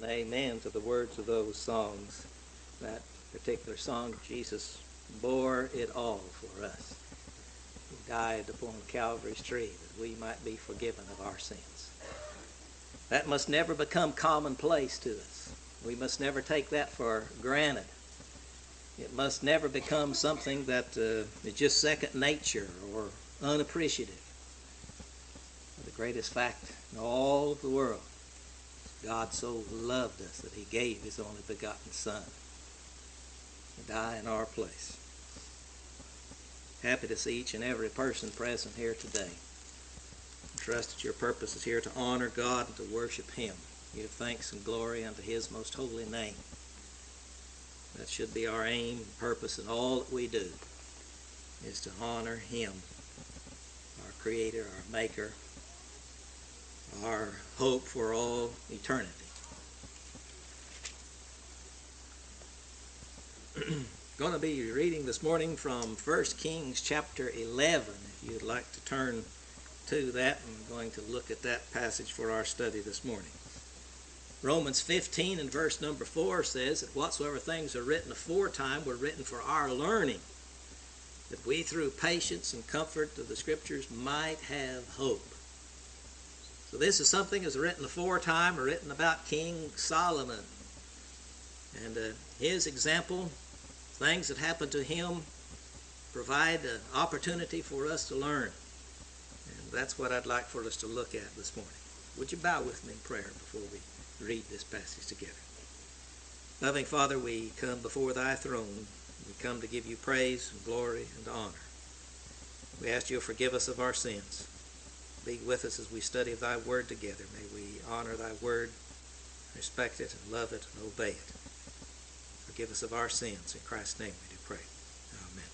and amen to the words of those songs. That particular song, Jesus bore it all for us. He died upon Calvary's tree that we might be forgiven of our sins. That must never become commonplace to us. We must never take that for granted. It must never become something that is just second nature or unappreciative. The greatest fact in all of the world, God so loved us that he gave his only begotten Son to die in our place. Happy to see each and every person present here today. I trust that your purpose is here to honor God and to worship him. Give thanks and glory unto his most holy name. That should be our aim and purpose in all that we do, is to honor him, our Creator, our Maker, our hope for all eternity. Going to be reading this morning from 1 Kings chapter 11. If you'd like to turn to that, I'm going to look at that passage for our study this morning. Romans 15 and verse number 4 says that whatsoever things are written aforetime were written for our learning, that we through patience and comfort of the Scriptures might have hope. So this is something that's written aforetime or written about King Solomon. And his example, things that happened to him, provide an opportunity for us to learn. And that's what I'd like for us to look at this morning. Would you bow with me in prayer before we read this passage together? Loving Father, we come before thy throne. We come to give you praise and glory and honor. We ask you to forgive us of our sins. Be with us as we study thy word together. May we honor thy word, respect it, and love it, and obey it. Forgive us of our sins. In Christ's name we do pray. Amen.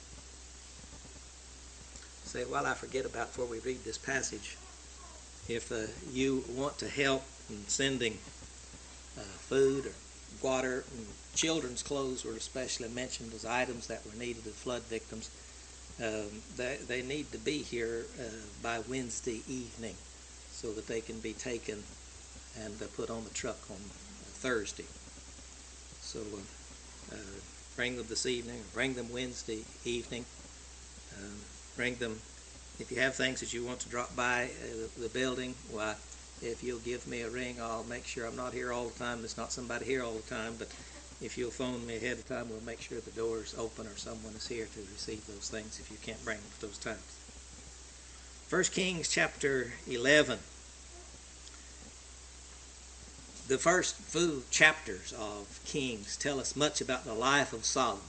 Say, while I forget about before we read this passage, if you want to help in sending food or water, and children's clothes were especially mentioned as items that were needed of flood victims. They need to be here by Wednesday evening so that they can be taken and put on the truck on Thursday. So bring them this evening, or bring them Wednesday evening. Bring them, if you have things that you want to drop by the building, why, if you'll give me a ring, I'll make sure I'm not here all the time. There's not somebody here all the time, but if you'll phone me ahead of time, we'll make sure the door's open or someone is here to receive those things if you can't bring them at those times. 1 Kings chapter 11. The first few chapters of Kings tell us much about the life of Solomon.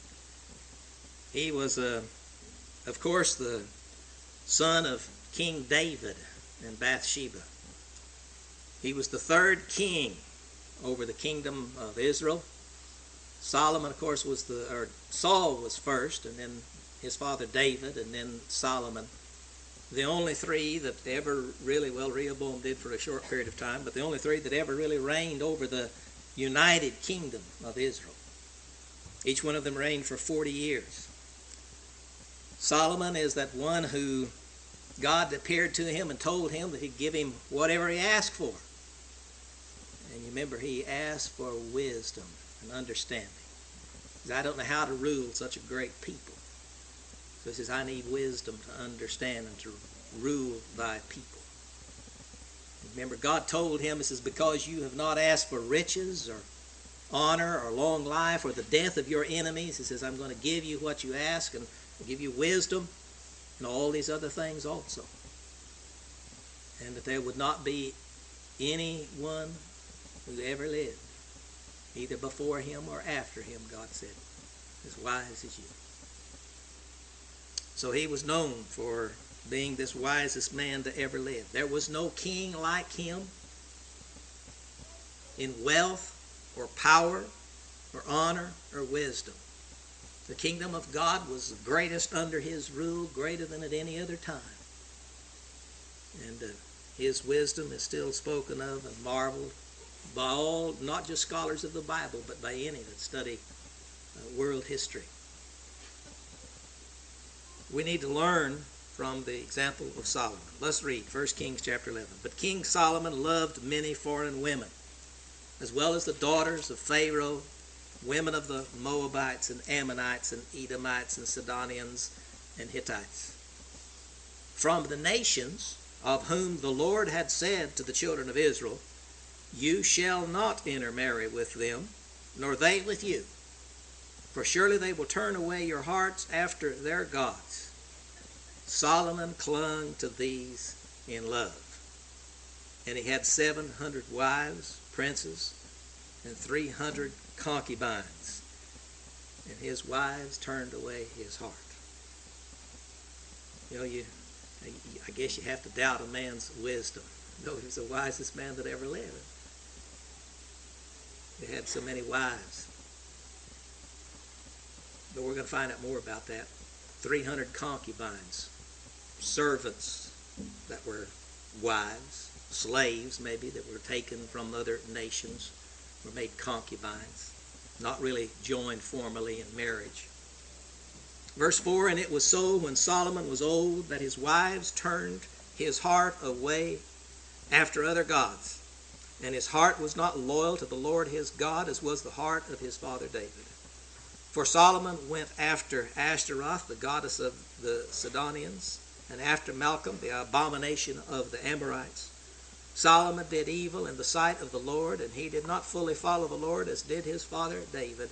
He was, of course, the son of King David and Bathsheba. He was the third king over the kingdom of Israel. Solomon, of course, Saul was first, and then his father David, and then Solomon. The only three that ever really, well, Rehoboam did for a short period of time, but the only three that ever really reigned over the united kingdom of Israel. Each one of them reigned for 40 years. Solomon is that one who God appeared to him and told him that he'd give him whatever he asked for. And you remember, he asked for wisdom and understanding. He says, I don't know how to rule such a great people. So he says, I need wisdom to understand and to rule thy people. And remember, God told him, he says, because you have not asked for riches or honor or long life or the death of your enemies, he says, I'm going to give you what you ask and give you wisdom and all these other things also. And that there would not be anyone who ever lived, either before him or after him, God said, as wise as you. So he was known for being this wisest man to ever live. There was no king like him in wealth or power or honor or wisdom. The kingdom of God was the greatest under his rule, greater than at any other time. And his wisdom is still spoken of and marveled by all, not just scholars of the Bible, but by any that study world history. We need to learn from the example of Solomon. Let's read 1 Kings chapter 11. But King Solomon loved many foreign women, as well as the daughters of Pharaoh, women of the Moabites and Ammonites and Edomites and Sidonians and Hittites. From the nations of whom the Lord had said to the children of Israel, you shall not intermarry with them, nor they with you. For surely they will turn away your hearts after their gods. Solomon clung to these in love. And he had 700 wives, princes, and 300 concubines. And his wives turned away his heart. I guess you have to doubt a man's wisdom. No, he was the wisest man that ever lived. He had so many wives. But we're going to find out more about that. 300 concubines, servants that were wives, slaves maybe that were taken from other nations, were made concubines, not really joined formally in marriage. Verse 4, and it was so when Solomon was old that his wives turned his heart away after other gods, and his heart was not loyal to the Lord his God as was the heart of his father David. For Solomon went after Ashtaroth, the goddess of the Sidonians, and after Malcham, the abomination of the Amorites. Solomon did evil in the sight of the Lord, and he did not fully follow the Lord as did his father David.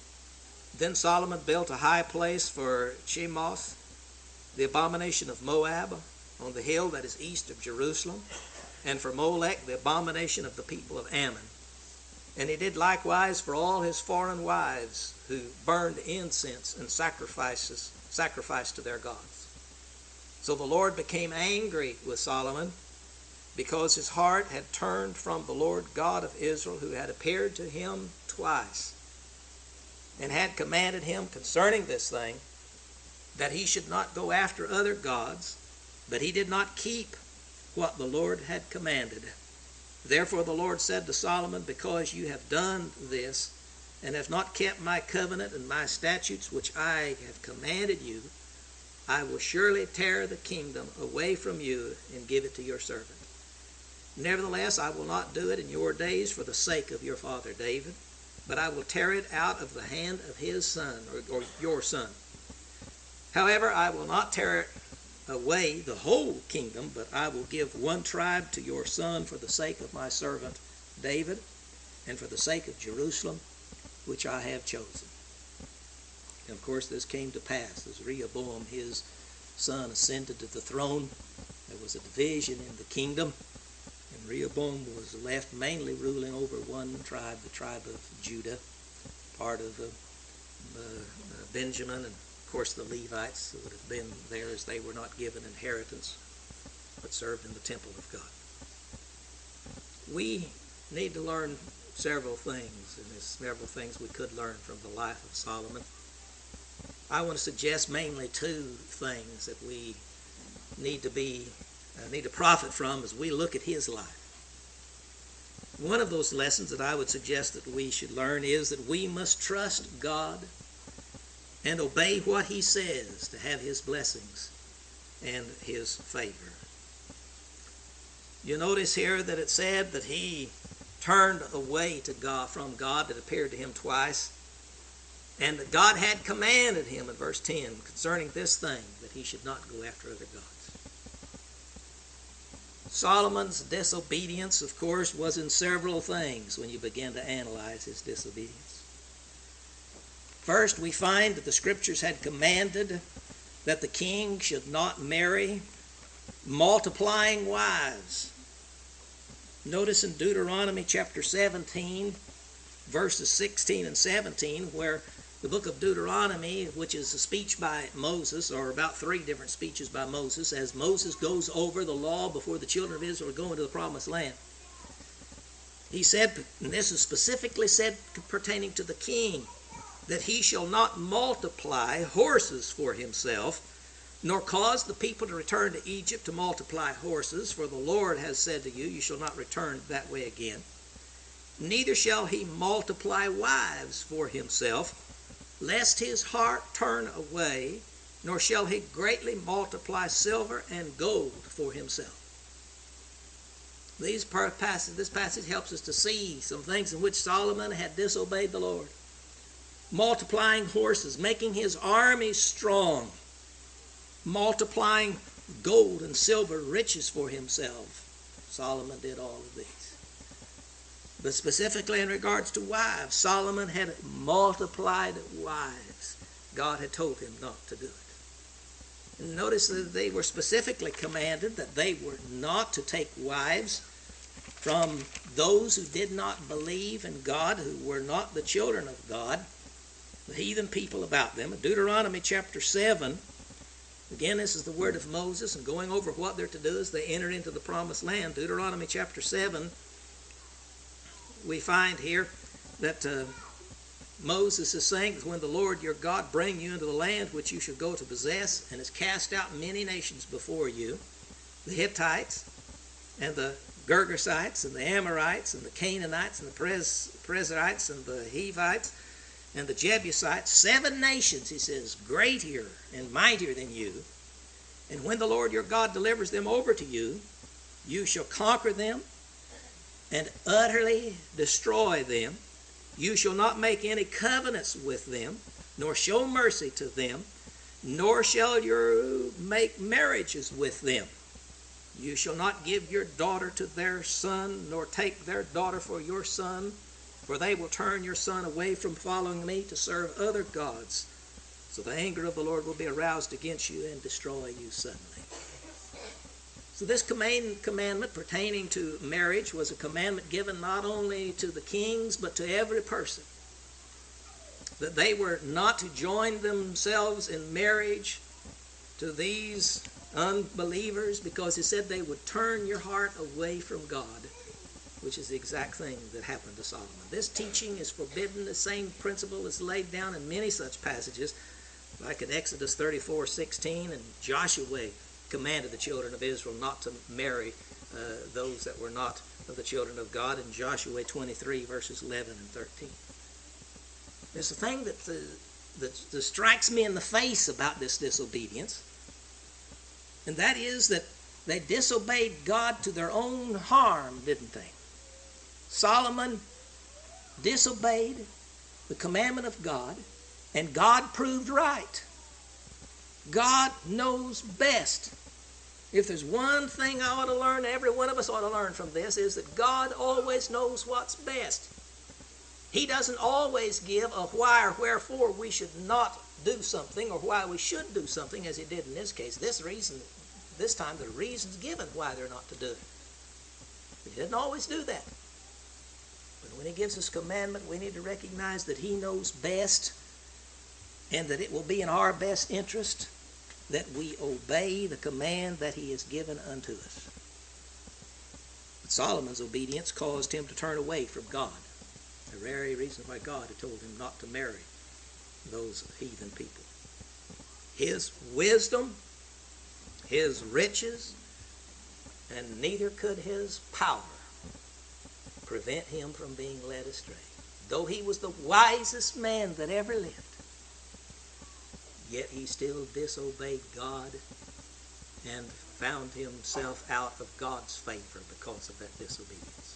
Then Solomon built a high place for Chemosh, the abomination of Moab, on the hill that is east of Jerusalem, and for Molech, the abomination of the people of Ammon. And he did likewise for all his foreign wives who burned incense and sacrificed to their gods. So the Lord became angry with Solomon because his heart had turned from the Lord God of Israel, who had appeared to him twice and had commanded him concerning this thing, that he should not go after other gods, but he did not keep what the Lord had commanded. Therefore the Lord said to Solomon, because you have done this, and have not kept my covenant and my statutes which I have commanded you, I will surely tear the kingdom away from you and give it to your servant. Nevertheless, I will not do it in your days for the sake of your father David, but I will tear it out of the hand of his son, or your son. However, I will not tear away the whole kingdom, but I will give one tribe to your son for the sake of my servant David, and for the sake of Jerusalem, which I have chosen. And of course, this came to pass as Rehoboam, his son, ascended to the throne. There was a division in the kingdom, and Rehoboam was left mainly ruling over one tribe, the tribe of Judah, part of Benjamin, and of course the Levites would have been there, as they were not given inheritance but served in the temple of God. We need to learn several things, and there's several things we could learn from the life of Solomon. I want to suggest mainly two things that we need to profit from as we look at his life. One of those lessons that I would suggest that we should learn is that we must trust God and obey what he says to have his blessings and his favor. You notice here that it said that he turned away to God, from God that appeared to him twice, and that God had commanded him in verse 10 concerning this thing, that he should not go after other gods. Solomon's disobedience, of course, was in several things when you begin to analyze his disobedience. First, we find that the scriptures had commanded that the king should not marry multiplying wives. Notice in Deuteronomy chapter 17, verses 16 and 17, where the book of Deuteronomy, which is a speech by Moses, or about 3 different speeches by Moses, as Moses goes over the law before the children of Israel are going to the promised land. He said, and this is specifically said pertaining to the king, that he shall not multiply horses for himself, nor cause the people to return to Egypt to multiply horses, for the Lord has said to you, you shall not return that way again. Neither shall he multiply wives for himself, lest his heart turn away, nor shall he greatly multiply silver and gold for himself. This passage helps us to see some things in which Solomon had disobeyed the Lord. Multiplying horses, making his army strong, multiplying gold and silver riches for himself. Solomon did all of these. But specifically in regards to wives, Solomon had multiplied wives. God had told him not to do it. And notice that they were specifically commanded that they were not to take wives from those who did not believe in God, who were not the children of God, the heathen people about them. In Deuteronomy chapter 7, again, this is the word of Moses, and going over what they're to do as they enter into the promised land. Deuteronomy chapter 7, we find here that Moses is saying that when the Lord your God bring you into the land which you should go to possess, and has cast out many nations before you, the Hittites and the Girgashites and the Amorites and the Canaanites and the Perizzites and the Hivites and the Jebusites, 7 nations, he says, greater and mightier than you. And when the Lord your God delivers them over to you, you shall conquer them and utterly destroy them. You shall not make any covenants with them, nor show mercy to them, nor shall you make marriages with them. You shall not give your daughter to their son, nor take their daughter for your son, for they will turn your son away from following me to serve other gods. So the anger of the Lord will be aroused against you and destroy you suddenly. So this commandment pertaining to marriage was a commandment given not only to the kings, but to every person. That they were not to join themselves in marriage to these unbelievers, because he said they would turn your heart away from God, which is the exact thing that happened to Solomon. This teaching is forbidden. The same principle is laid down in many such passages, like in Exodus 34:16, and Joshua commanded the children of Israel not to marry those that were not of the children of God, in Joshua 23, verses 11 and 13. There's a thing that strikes me in the face about this disobedience, and that is that they disobeyed God to their own harm, didn't they? Solomon disobeyed the commandment of God, and God proved right. God knows best. If there's one thing I ought to learn, every one of us ought to learn from this, is that God always knows what's best. He doesn't always give a why or wherefore we should not do something, or why we should do something, as he did in this case. This time the reason's given why they're not to do it. He didn't always do that. But when he gives us commandment, we need to recognize that he knows best, and that it will be in our best interest that we obey the command that he has given unto us. But Solomon's obedience caused him to turn away from God, the very reason why God had told him not to marry those heathen people. His wisdom, his riches, and neither could his power prevent him from being led astray. Though he was the wisest man that ever lived, yet he still disobeyed God and found himself out of God's favor because of that disobedience.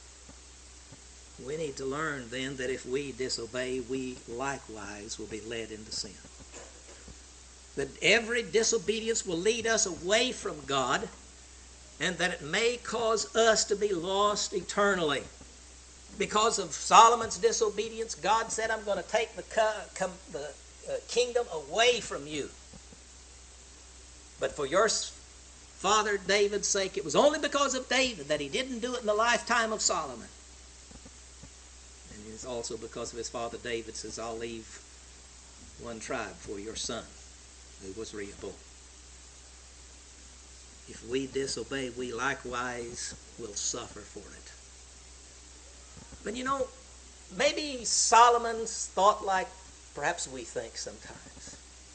We need to learn then that if we disobey, we likewise will be led into sin. That every disobedience will lead us away from God, and that it may cause us to be lost eternally. Because of Solomon's disobedience, God said, I'm going to take the kingdom away from you. But for your father David's sake, it was only because of David that he didn't do it in the lifetime of Solomon. And it's also because of his father David says, I'll leave one tribe for your son, who was Rehoboam. If we disobey, we likewise will suffer for it. But maybe Solomon's thought like perhaps we think sometimes.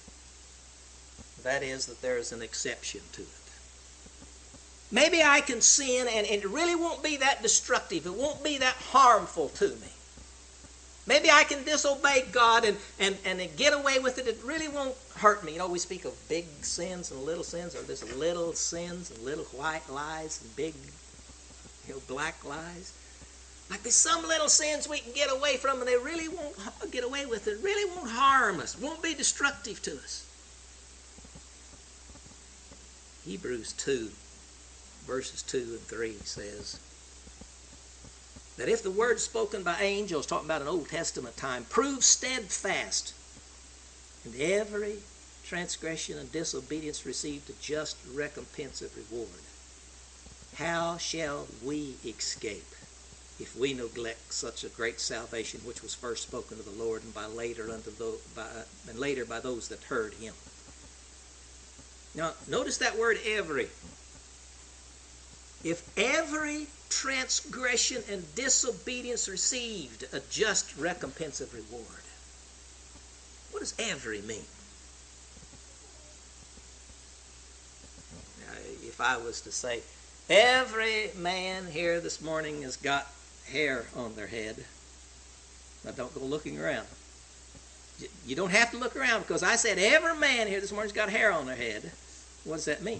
That is, that there is an exception to it. Maybe I can sin and it really won't be that destructive. It won't be that harmful to me. Maybe I can disobey God and get away with it. It really won't hurt me. We speak of big sins and little sins, or there's little sins and little white lies and big black lies. Like there's some little sins we can get away from and they really won't get away with it, really won't harm us, won't be destructive to us. Hebrews 2, verses 2 and 3 says that if the word spoken by angels, talking about an Old Testament time, proves steadfast, and every transgression and disobedience received a just recompense of reward, how shall we escape if we neglect such a great salvation which was first spoken to the Lord and later by those that heard him? Now, notice that word every. If every transgression and disobedience received a just recompense of reward. What does every mean? Now, if I was to say, every man here this morning has got hair on their head, now don't go looking around. You don't have to look around because I said every man here this morning's got hair on their head. What does that mean?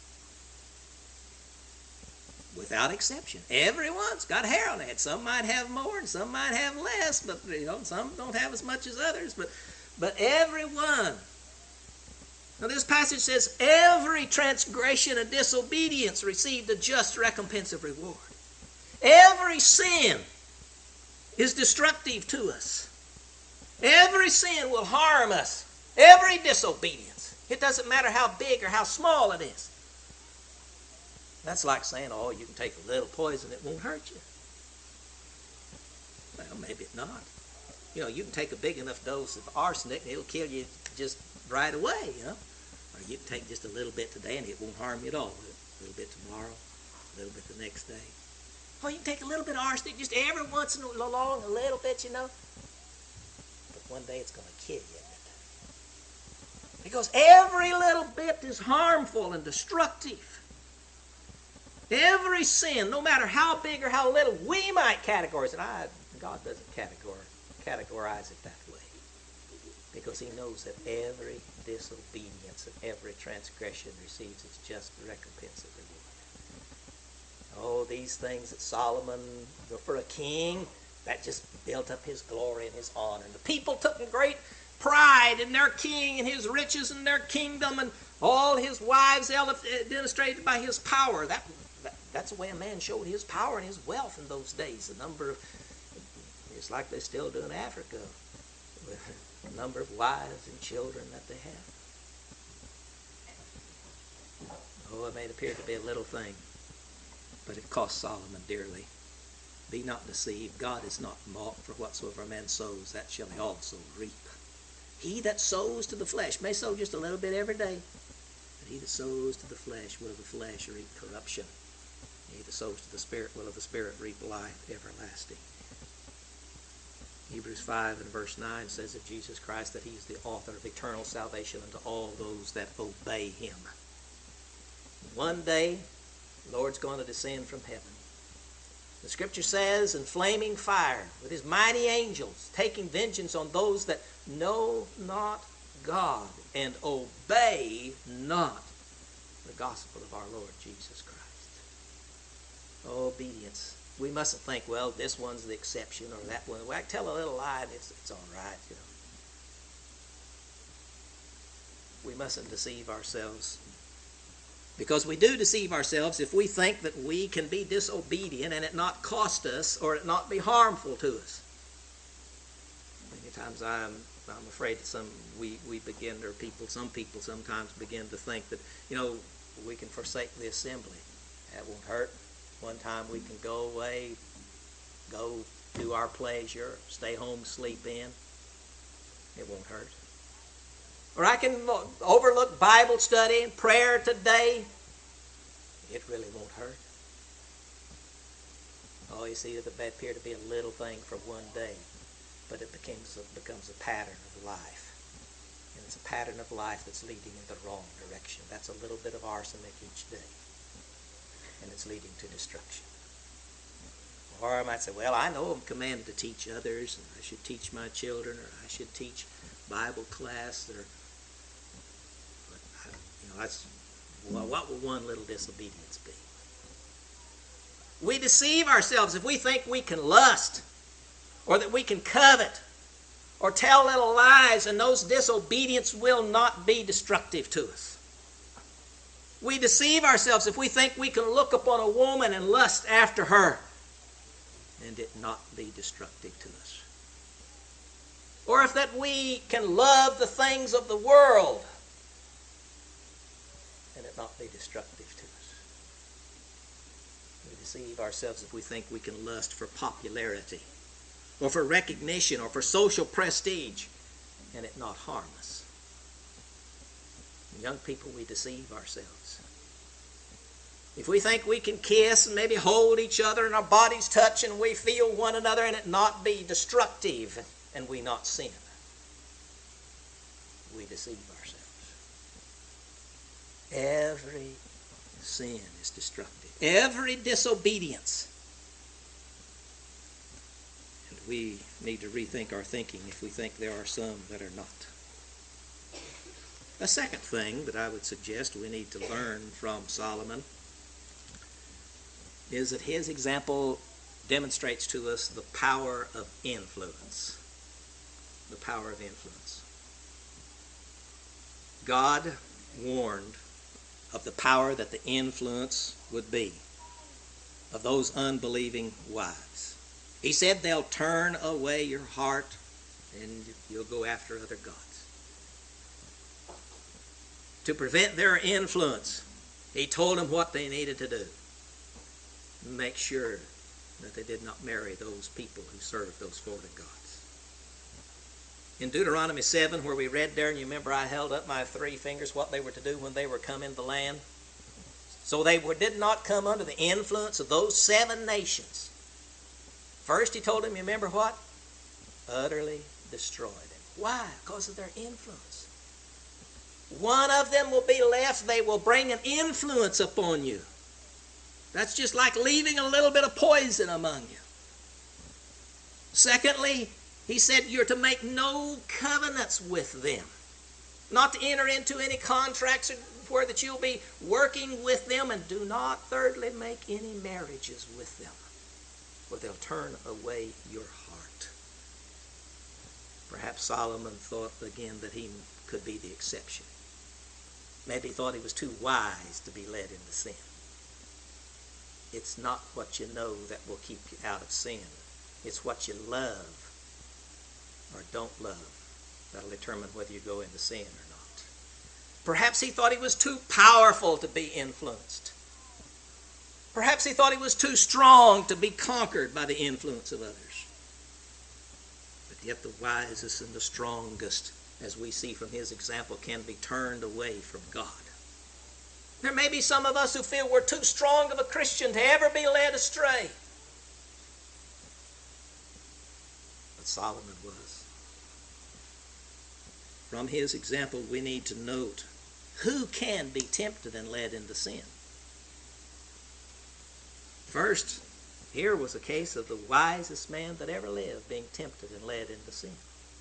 Without exception, everyone's got hair on their head. Some might have more and some might have less, but some don't have as much as others, but everyone. Now this passage says every transgression and disobedience received a just recompense of reward. Every sin is destructive to us. Every sin will harm us. Every disobedience. It doesn't matter how big or how small it is. That's like saying, oh, you can take a little poison, it won't hurt you. Well, maybe not. You can take a big enough dose of arsenic and it'll kill you just right away, Or you can take just a little bit today and it won't harm you at all. A little bit tomorrow, a little bit the next day. Oh, you can take a little bit of arsenic just every once in a while, a little bit, But one day it's going to kill you, isn't it? Because every little bit is harmful and destructive. Every sin, no matter how big or how little, we might categorize it. God doesn't categorize it that way. Because he knows that every disobedience and every transgression receives its just recompense of reward. Oh, these things that Solomon, for a king, that just built up his glory and his honor. And the people took great pride in their king and his riches and their kingdom and all his wives demonstrated by his power. That's the way a man showed his power and his wealth in those days. It's like they still do in Africa, with the number of wives and children that they have. Oh, it may appear to be a little thing, but it cost Solomon dearly. Be not deceived, God is not mocked, for whatsoever a man sows, that shall he also reap. He that sows to the flesh may sow just a little bit every day, but he that sows to the flesh will of the flesh reap corruption. He that sows to the Spirit will of the Spirit reap life everlasting. Hebrews 5 and verse 9 says of Jesus Christ that he is the author of eternal salvation unto all those that obey him. One day, the Lord's going to descend from heaven. The Scripture says, in flaming fire, with his mighty angels, taking vengeance on those that know not God and obey not the gospel of our Lord Jesus Christ. Obedience. We mustn't think, well, this one's the exception or that one. Well, I can tell a little lie and it's all right, We mustn't deceive ourselves. Because we do deceive ourselves if we think that we can be disobedient and it not cost us or it not be harmful to us. Many times I'm afraid that some people sometimes begin to think that, we can forsake the assembly. That won't hurt. One time we can go away, go do our pleasure, stay home, sleep in. It won't hurt. Or I can overlook Bible study and prayer today. It really won't hurt. Oh, you see, it may appear to be a little thing for one day, but it becomes a pattern of life. And it's a pattern of life that's leading in the wrong direction. That's a little bit of arsenic each day. And it's leading to destruction. Or I might say, well, I know I'm commanded to teach others, and I should teach my children, or I should teach Bible class, what will one little disobedience be? We deceive ourselves if we think we can lust, or that we can covet, or tell little lies, and those disobedience will not be destructive to us. We deceive ourselves if we think we can look upon a woman and lust after her and it not be destructive to us. Or if that we can love the things of the world and it not be destructive to us. We deceive ourselves if we think we can lust for popularity or for recognition or for social prestige and it not harm us. Young people, we deceive ourselves. If we think we can kiss and maybe hold each other and our bodies touch and we feel one another and it not be destructive and we not sin, we deceive ourselves. Every sin is destructive. Every disobedience. And we need to rethink our thinking if we think there are some that are not. A second thing that I would suggest we need to learn from Solomon is that his example demonstrates to us the power of influence. The power of influence. God warned of the power that the influence would be of those unbelieving wives. He said they'll turn away your heart and you'll go after other gods. To prevent their influence, he told them what they needed to do. Make sure that they did not marry those people who served those foreign gods. In Deuteronomy 7, where we read there, and you remember I held up my 3 fingers, what they were to do when they were come in the land. So they did not come under the influence of those 7 nations. First he told them, you remember what? Utterly destroy them. Why? Because of their influence. One of them will be left. They will bring an influence upon you. That's just like leaving a little bit of poison among you. Secondly, he said you're to make no covenants with them. Not to enter into any contracts where that you'll be working with them. And do not, thirdly, make any marriages with them, or they'll turn away your heart. Perhaps Solomon thought again that he could be the exception. Maybe he thought he was too wise to be led into sin. It's not what you know that will keep you out of sin. It's what you love or don't love that'll determine whether you go into sin or not. Perhaps he thought he was too powerful to be influenced. Perhaps he thought he was too strong to be conquered by the influence of others. But yet the wisest and the strongest, as we see from his example, can be turned away from God. There may be some of us who feel we're too strong of a Christian to ever be led astray. But Solomon was. From his example, we need to note who can be tempted and led into sin. First, here was a case of the wisest man that ever lived being tempted and led into sin.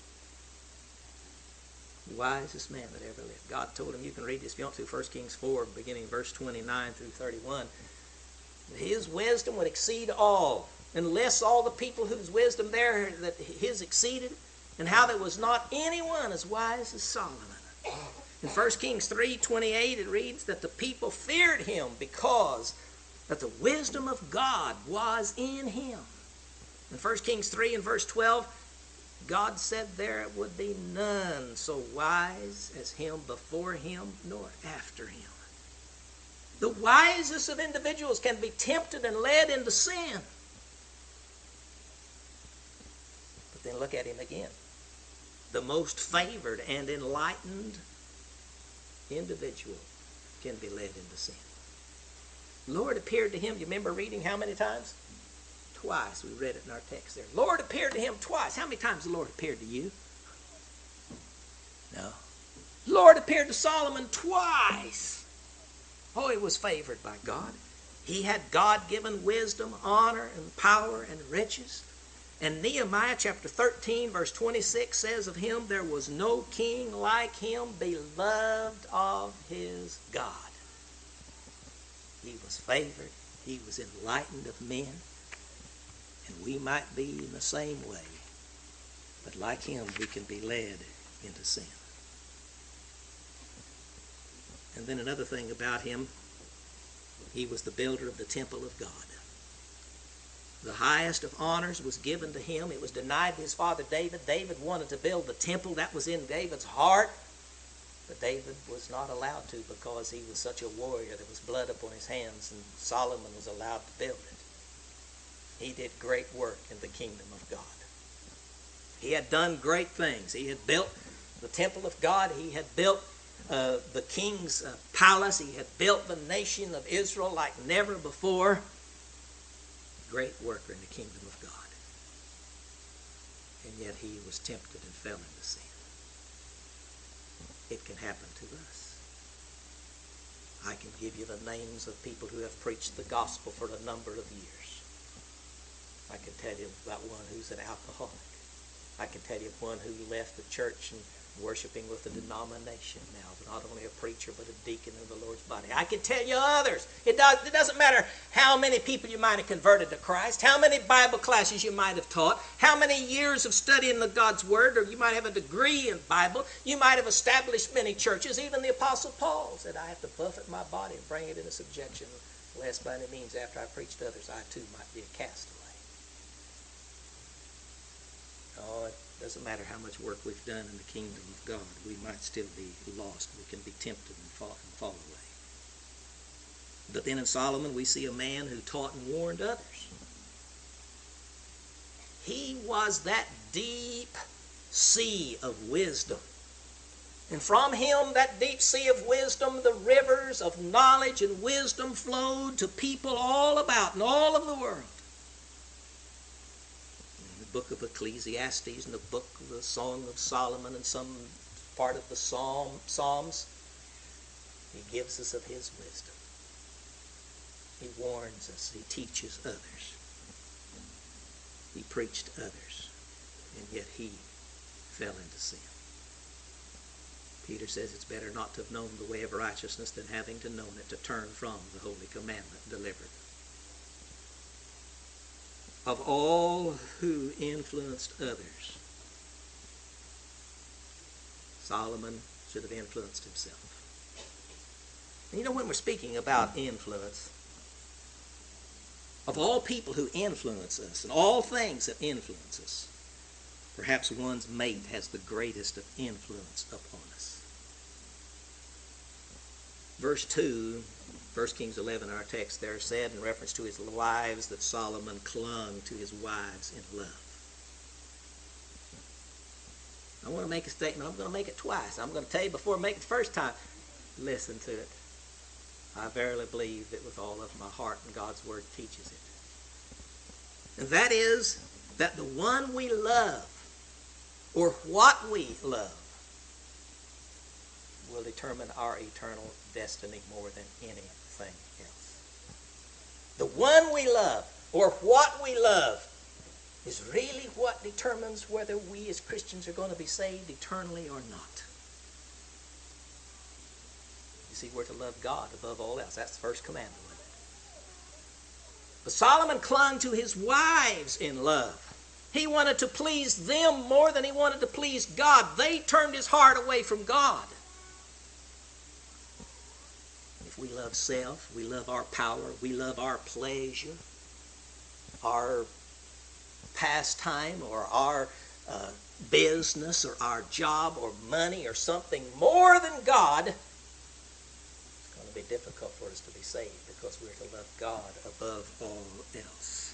Wisest man that ever lived. God told him, you can read this if you want to, 1 Kings 4, beginning verse 29 through 31. His wisdom would exceed all, and lists all the people whose wisdom there that his exceeded, and how there was not anyone as wise as Solomon. In 1 Kings 3:28 it reads that the people feared him because that the wisdom of God was in him. In 1 Kings 3 and verse 12, God said there would be none so wise as him before him nor after him. The wisest of individuals can be tempted and led into sin. But then look at him again. The most favored and enlightened individual can be led into sin. The Lord appeared to him, you remember reading how many times? Twice. We read it in our text there. Lord appeared to him twice. How many times the Lord appeared to you? No. The Lord appeared to Solomon twice. Oh, he was favored by God. He had God-given wisdom, honor, and power, and riches. And Nehemiah chapter 13, verse 26 says of him, there was no king like him, beloved of his God. He was favored He was enlightened of men, and we might be in the same way. But like him, we can be led into sin. And then another thing about him, he was the builder of the temple of God. The highest of honors was given to him. It was denied to his father David. David wanted to build the temple. That was in David's heart. But David was not allowed to because he was such a warrior. There was blood upon his hands, and Solomon was allowed to build it. He did great work in the kingdom of God. He had done great things. He had built the temple of God. He had built the king's palace. He had built the nation of Israel like never before. Great worker in the kingdom of God. And yet he was tempted and fell into sin. It can happen to us. I can give you the names of people who have preached the gospel for a number of years. I can tell you about one who's an alcoholic. I can tell you one who left the church and worshiping with a denomination now, not only a preacher but a deacon in the Lord's body. I can tell you others. It doesn't matter how many people you might have converted to Christ, how many Bible classes you might have taught, how many years of studying the God's Word, or you might have a degree in Bible. You might have established many churches. Even the Apostle Paul said, I have to buffet my body and bring it into subjection, lest by any means after I preach to others, I too might be a castaway. Oh, it doesn't matter how much work we've done in the kingdom of God. We might still be lost. We can be tempted and fall away. But then in Solomon, we see a man who taught and warned others. He was that deep sea of wisdom. And from him, that deep sea of wisdom, the rivers of knowledge and wisdom flowed to people all about in all of the world. Book of Ecclesiastes and the book of the Song of Solomon and some part of the Psalms, he gives us of his wisdom. He warns us. He teaches others. He preached to others. And yet he fell into sin. Peter says it's better not to have known the way of righteousness than having to know it to turn from the holy commandment delivered. Of all who influenced others, Solomon should have influenced himself. And you know, when we're speaking about influence, of all people who influence us and all things that influence us, perhaps one's mate has the greatest of influence upon us. Verse 2, 1 Kings 11, our text there said in reference to his wives that Solomon clung to his wives in love. I want to make a statement. I'm going to make it twice. I'm going to tell you before I make it the first time. Listen to it. I verily believe it with all of my heart, and God's Word teaches it. And that is that the one we love, or what we love, will determine our eternal destiny more than anything else. The one we love, or what we love, is really what determines whether we as Christians are going to be saved eternally or not. You see, we're to love God above all else. That's the first commandment with it. But Solomon clung to his wives in love. He wanted to please them more than he wanted to please God. They turned his heart away from God. If we love self, we love our power, we love our pleasure, our pastime, or our business, or our job, or money, or something more than God, it's going to be difficult for us to be saved because we're to love God above all else.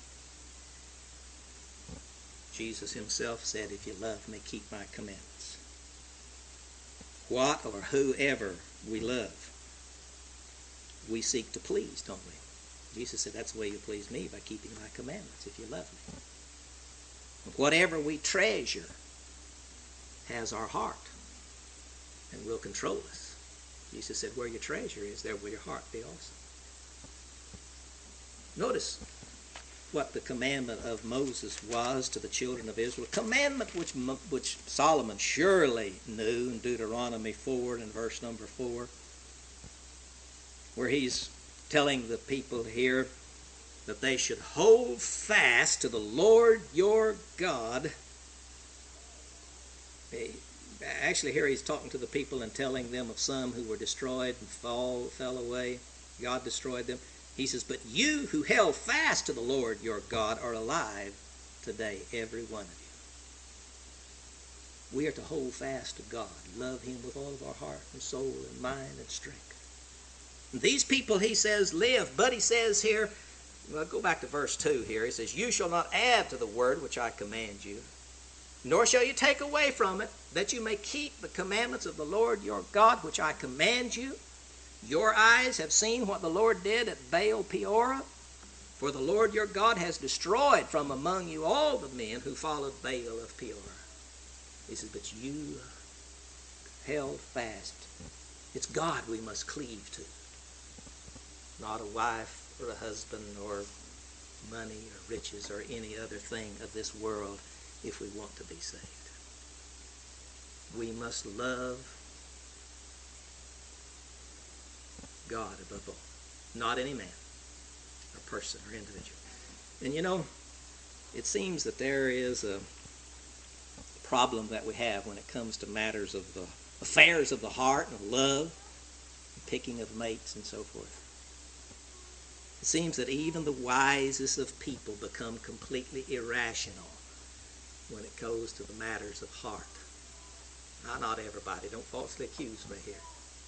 Jesus himself said, if you love me, keep my commandments. What or whoever we love, we seek to please, don't we? Jesus said, that's the way you please me, by keeping my commandments, if you love me. Whatever we treasure has our heart and will control us. Jesus said, where your treasure is, there will your heart be also. Notice what the commandment of Moses was to the children of Israel. A commandment which Solomon surely knew in Deuteronomy 4 and verse number 4, where he's telling the people here that they should hold fast to the Lord your God. Actually, here he's talking to the people and telling them of some who were destroyed and fell away. God destroyed them. He says, but you who held fast to the Lord your God are alive today, every one of you. We are to hold fast to God, love him with all of our heart and soul and mind and strength. And these people, he says, live. But he says here, well, go back to verse 2 here. He says, you shall not add to the word which I command you, nor shall you take away from it, that you may keep the commandments of the Lord your God, which I command you. Your eyes have seen what the Lord did at Baal Peor, for the Lord your God has destroyed from among you all the men who followed Baal of Peor. He says, but you held fast. It's God we must cleave to, not a wife or a husband or money or riches or any other thing of this world if we want to be saved. We must love God above all, not any man or person or individual. And you know, it seems that there is a problem that we have when it comes to matters of the affairs of the heart and love, picking of mates and so forth. It seems that even the wisest of people become completely irrational when it goes to the matters of heart. Now, not everybody. Don't falsely accuse me here.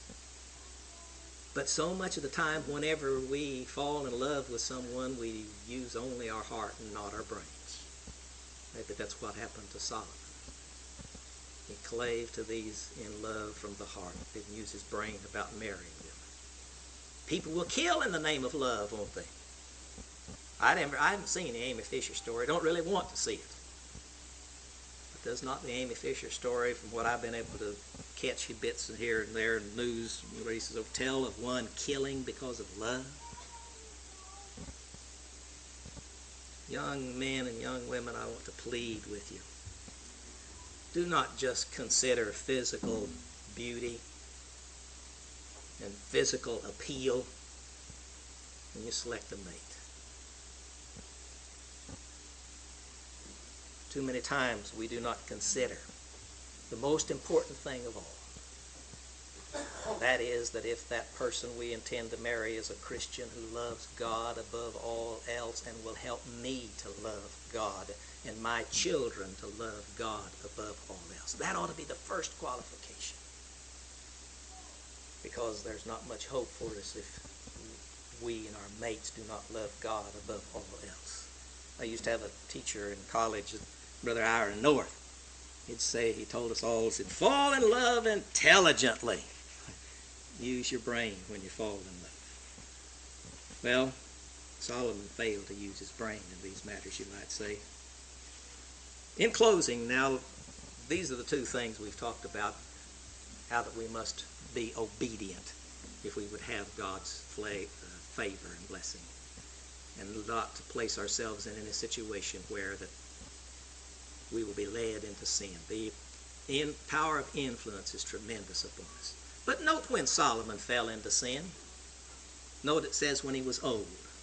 But so much of the time, whenever we fall in love with someone, we use only our heart and not our brains. Maybe that's what happened to Solomon. He clave to these in love from the heart. Didn't use his brain about marrying them. People will kill in the name of love, won't they? I haven't seen the Amy Fisher story. I don't really want to see it. But does not the Amy Fisher story, from what I've been able to catch bits here and there in the news, where he says, tell of one killing because of love? Young men and young women, I want to plead with you. Do not just consider physical beauty and physical appeal when you select a mate. Too many times we do not consider the most important thing of all. And that is that if that person we intend to marry is a Christian who loves God above all else and will help me to love God and my children to love God above all else. That ought to be the first qualification. Because there's not much hope for us if we and our mates do not love God above all else. I used to have a teacher in college, Brother Aaron North. He told us all, he said, fall in love intelligently. Use your brain when you fall in love. Well, Solomon failed to use his brain in these matters, you might say. In closing, now, these are the two things we've talked about, how that we must be obedient if we would have God's favor and blessing, and not to place ourselves in any situation where that we will be led into sin. The power of influence is tremendous upon us. But note when Solomon fell into sin. Note it says when he was old.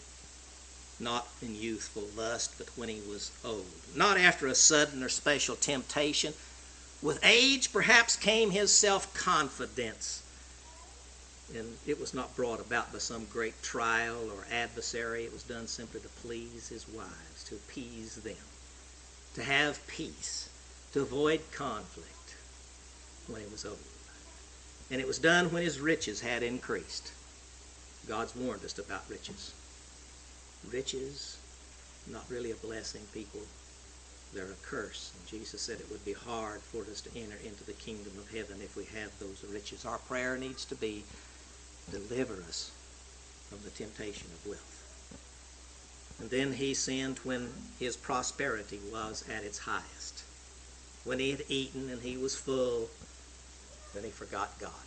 Not in youthful lust, but when he was old. Not after a sudden or special temptation. With age, perhaps, came his self-confidence. And it was not brought about by some great trial or adversary. It was done simply to please his wives, to appease them, to have peace, to avoid conflict when he was old. And it was done when his riches had increased. God's warned us about riches. Riches, not really a blessing, people. They're a curse. And Jesus said it would be hard for us to enter into the kingdom of heaven if we have those riches. Our prayer needs to be, deliver us from the temptation of wealth. And then he sinned when his prosperity was at its highest. When he had eaten and he was full, then he forgot God.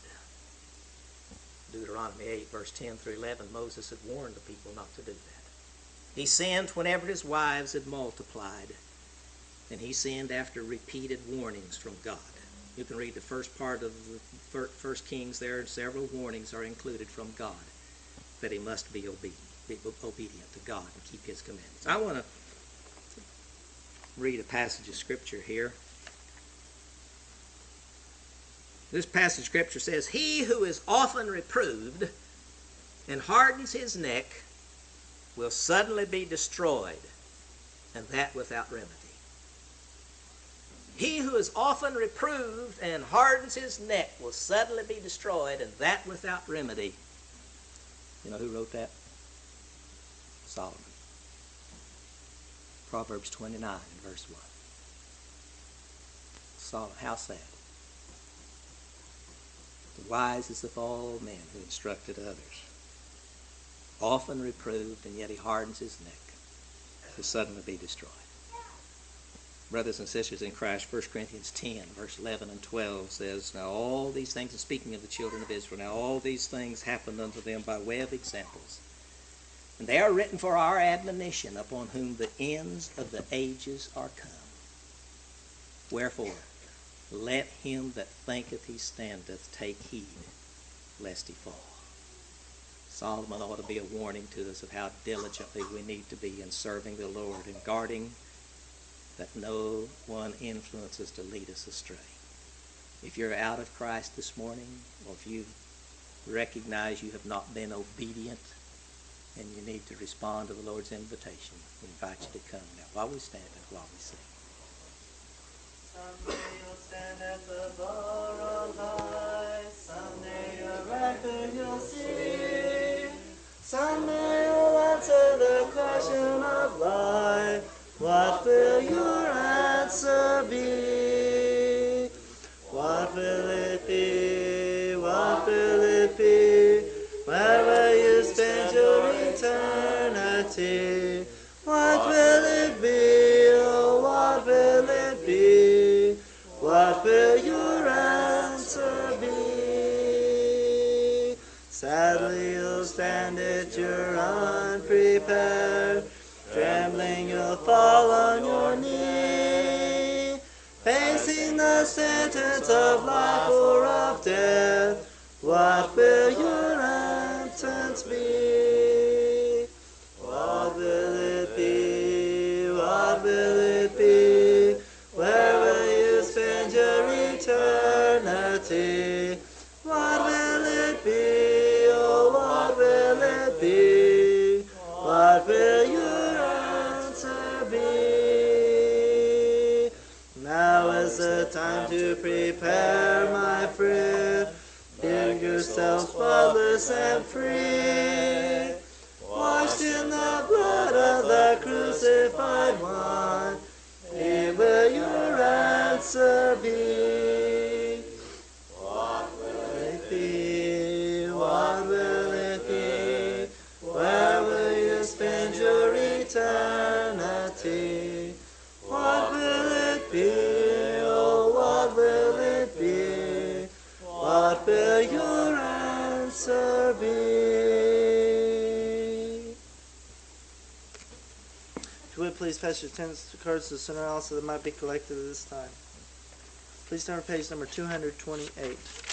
Deuteronomy 8, verse 10 through 11, Moses had warned the people not to do that. He sinned whenever his wives had multiplied, and he sinned after repeated warnings from God. You can read the first part of the First Kings there, and several warnings are included from God that he must be obedient. be obedient to God and keep His commandments. I want to read a passage of Scripture here. This passage of Scripture says, "He who is often reproved and hardens his neck will suddenly be destroyed, and that without remedy." He who is often reproved and hardens his neck will suddenly be destroyed, and that without remedy. You know who wrote that? Solomon. Proverbs 29, verse 1. Solomon, how sad. The wisest of all men who instructed others. Often reproved, and yet he hardens his neck, will suddenly be destroyed. Brothers and sisters in Christ, 1 Corinthians 10, verse 11 and 12 says, "Now all these things," and speaking of the children of Israel, "now all these things happened unto them by way of examples. And they are written for our admonition, upon whom the ends of the ages are come. Wherefore, let him that thinketh he standeth take heed, lest he fall." Solomon ought to be a warning to us of how diligently we need to be in serving the Lord and guarding that no one influences to lead us astray. If you're out of Christ this morning, or if you recognize you have not been obedient and you need to respond to the Lord's invitation, we invite you to come now while we stand and while we sing. Someday you'll stand at the bar of life. Someday your record you'll see. Someday you'll answer the question of life. What will your answer be? What will it be? What will it be? Where will you spend your eternity? What will it be? Oh, what will it be? What will your answer be? Sadly you'll stand at your unprepared. Trembling you'll fall on your knee, facing the sentence of life or of death. What will your answers be? What will it be? What will it be? Where will you spend your eternity? What will it be? Oh, what will it be? What will your be? Now is the time to prepare, my friend. Build yourself spotless and free, washed in the blood of the crucified one. Here will your answer be? What will it be? What will it be? Where will you spend your eternity? What will it be? Oh, what will it be? What will your answer be? If you would please pass your attendance cards to the center aisle so that might be collected at this time. Please turn to page number 228.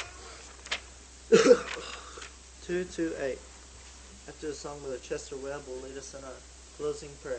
228. After the song, Brother Chester Webb will lead us in our closing prayer.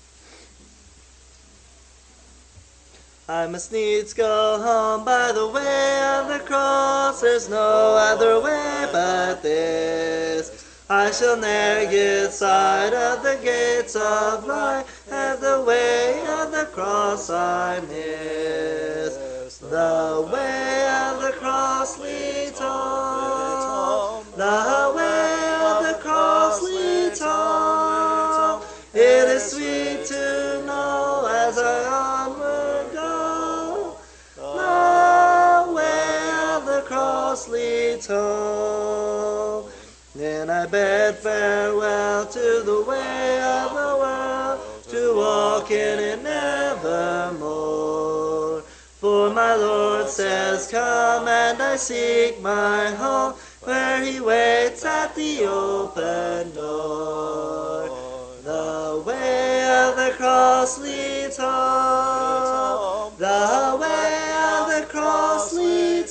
I must needs go home by the way of the cross. There's no other way but this. I shall ne'er get sight of the gates of life, and the way of the cross I miss. The way of the cross leads home. The way of the cross leads home. It is sweet to know as I onward go. The way of the cross leads home. Then I bid farewell to the way of the world, to walk in it nevermore. For my Lord says, come, and I seek my home, where he waits at the open door. The way of the cross leads home. The way of the cross leads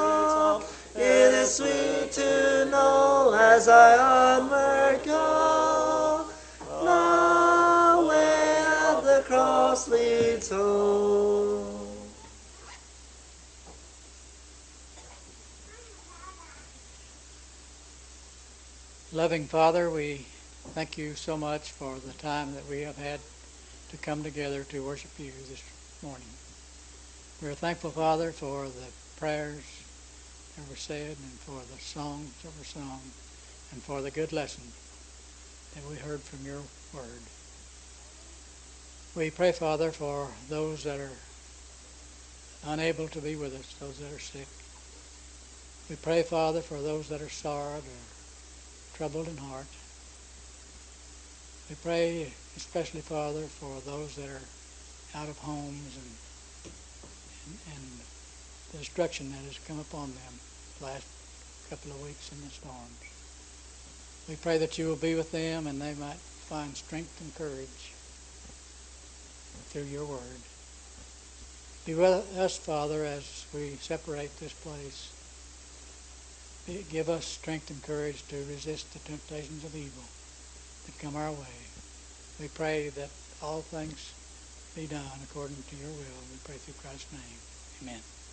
home. It is sweet to know as I onward go. sweet soul. Loving Father, we thank you so much for the time that we have had to come together to worship you this morning. We are thankful, Father, for the prayers that were said and for the songs that were sung and for the good lesson that we heard from your word. We pray, Father, for those that are unable to be with us, those that are sick. We pray, Father, for those that are sorrowed or troubled in heart. We pray especially, Father, for those that are out of homes and the destruction that has come upon them the last couple of weeks in the storms. We pray that you will be with them and they might find strength and courage through your word. Be with us, Father, as we separate this place. Give us strength and courage to resist the temptations of evil that come our way. We pray that all things be done according to your will. We pray through Christ's name. Amen.